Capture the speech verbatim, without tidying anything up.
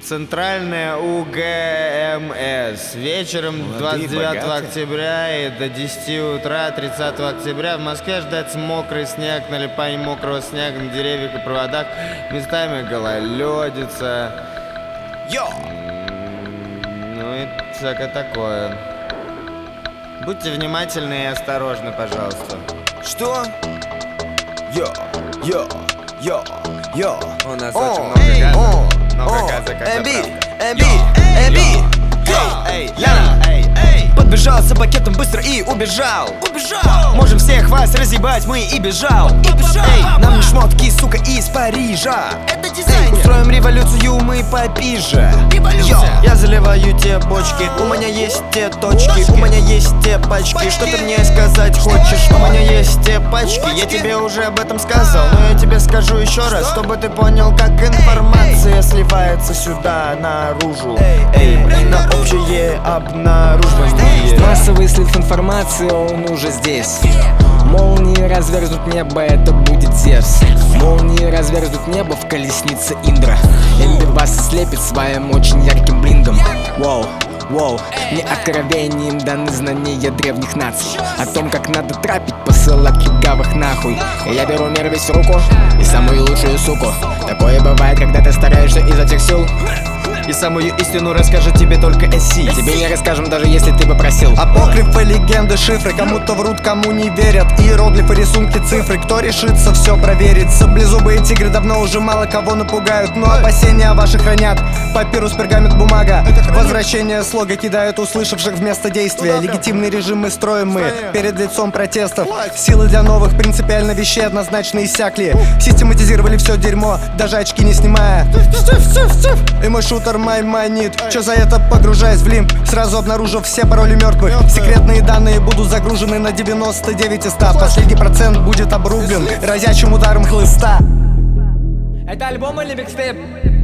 Центральная УГМС. Вечером двадцать девятого октября и до десяти утра тридцатого октября в Москве ожидается мокрый снег, налипание мокрого снега на деревьях и проводах, местами гололедица. Йо! Ну и всякое такое. Будьте внимательны и осторожны, пожалуйста. Что? Йо, йо, йо, йо. У нас О, очень много эй, газа. о, Много о, газа, как Эмби, заправка. Эмби, Йо, Эмби. йо, эй, Яна, эй, эй. Подбежал за пакетом быстро и убежал. Убежал. Можем всех вас разъебать, мы и бежал. И бежал. Эй, нам не шмотки, сука, из Парижа. Это дизайнер. Эй, устроим революцию, мы попиже. Йо, я заливаю те бочки, у меня есть те точки, у меня есть те пачки. Что ты мне сказать хочешь? У меня есть те пачки. Я тебе уже об этом сказал, но я тебе скажу еще раз, чтобы ты понял, как информация сливается сюда наружу. Эй, на общее обнаруживание. Массовый слив информации, он уже здесь. Молнии разверзнут небо, это будет Зевс. Молнии разверзнут небо в колеснице Индра. Эмби вас слепит своим очень ярким блингом. Воу, воу, мне откровением даны знания древних наций о том, как надо трапить, посылать кигавых нахуй. Я беру мир весь в руку и самую лучшую суку. Такое бывает, когда ты стараешься изо всех сил. И самую истину расскажет тебе только Эсси. Тебе не расскажем, даже если ты попросил. Апокрифы, легенды, шифры, кому-то врут, кому не верят. Иероглифы, рисунки, цифры, кто решится все проверить. Саблезубые тигры давно уже мало кого напугают, но опасения ваши хранят. Папирус, пергамент, бумага. Возвращение слога кидают услышавших вместо действия. Легитимный режим мы строим мы перед лицом протестов. Силы для новых принципиально вещей однозначно иссякли. Систематизировали все дерьмо, даже очки не снимая. И мой шутер май манит. Чё за это, погружаясь в лимб, сразу обнаружив все пароли мертвых. Секретные данные будут загружены на девяносто девять из ста. Последний процент будет обрублен разячим ударом хлыста. Это альбом или микстейп?